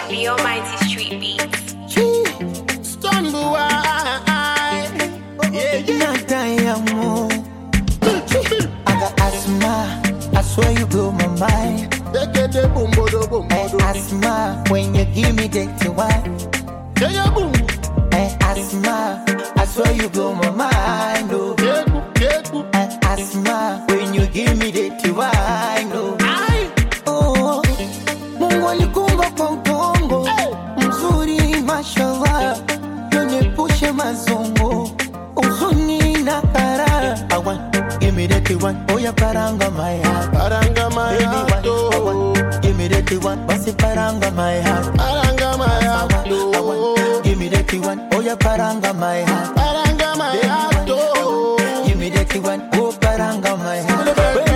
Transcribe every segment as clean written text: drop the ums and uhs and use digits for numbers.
The Almighty Street Beats. Stumble I got asthma, I swear you blow my mind. Asthma, when you give me dirty wine. Asthma, I swear you blow my mind. Oh. Asthma, when you give me dirty wine. Oh, Mungu alikumba kwa udongo mzuri, mashallah, yonepushe mazongo, uzuni na kara. I want, give me that one, oh ya paranga my heart, Paranga my heart, oh. Give me that one, basi paranga my heart, Paranga my heart, I want, give me that one, oh ya paranga my heart, Paranga my heart, oh. give me that one, oh paranga my heart.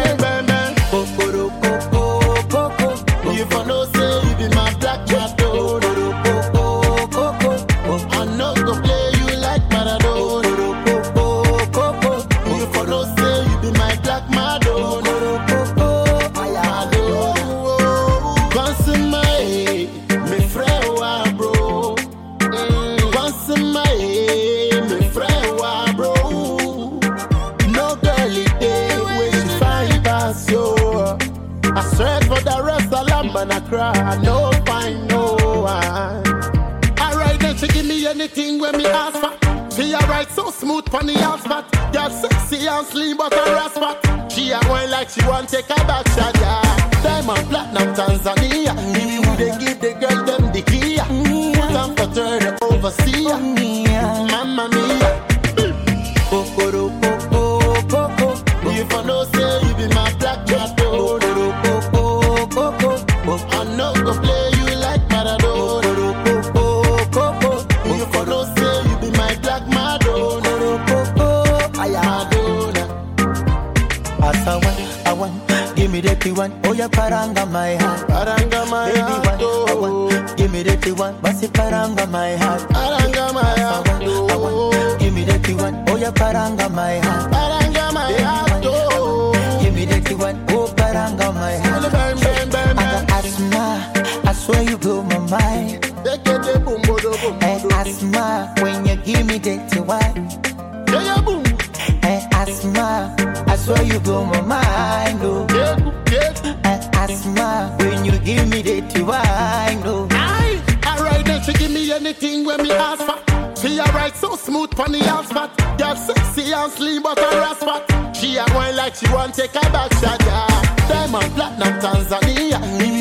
You for no say you be my black cat, oh. I know go play you like Maradona. You for no say you be my black Madonna. Once in my head, me friend wa bro. Once in my head, me friend wa bro. No girlie day when she find pass yo. I search for the rest of lamb and I cry. I no find no one. Alright then she give me anything when me ask for. She alright so smooth pon the asphalt. Girl sexy and slim but a rasp. She a wine like she want take a back shot. Yeah. Diamond platinum Tanzania. If you they give the girl them the key. Put them for turn overseas. Mamma mia. You for no say you be my black cat. I know go play you like Maradona. You for no say you be my black Madonna. I want, give me that one, oh ya paranga my heart, Paranga my heart, I want, give me that one, basi paranga my heart, Paranga my heart, I want, give me that one, oh ya paranga my heart, Paranga my heart, give me that one, oh paranga my heart. I got asthma, I swear you blow my mind. Asthma, when you give me dirty wine. Asthma, I swear you blow my mind. Oh. Asthma, when you give me dirty wine. Oh. Alright then she give me anything when me ask for. She alright so smooth pon the asphalt. Girl sexy and slim but a rasp. She a wine like she want take a back shot. Yeah. Diamond platinum Tanzania.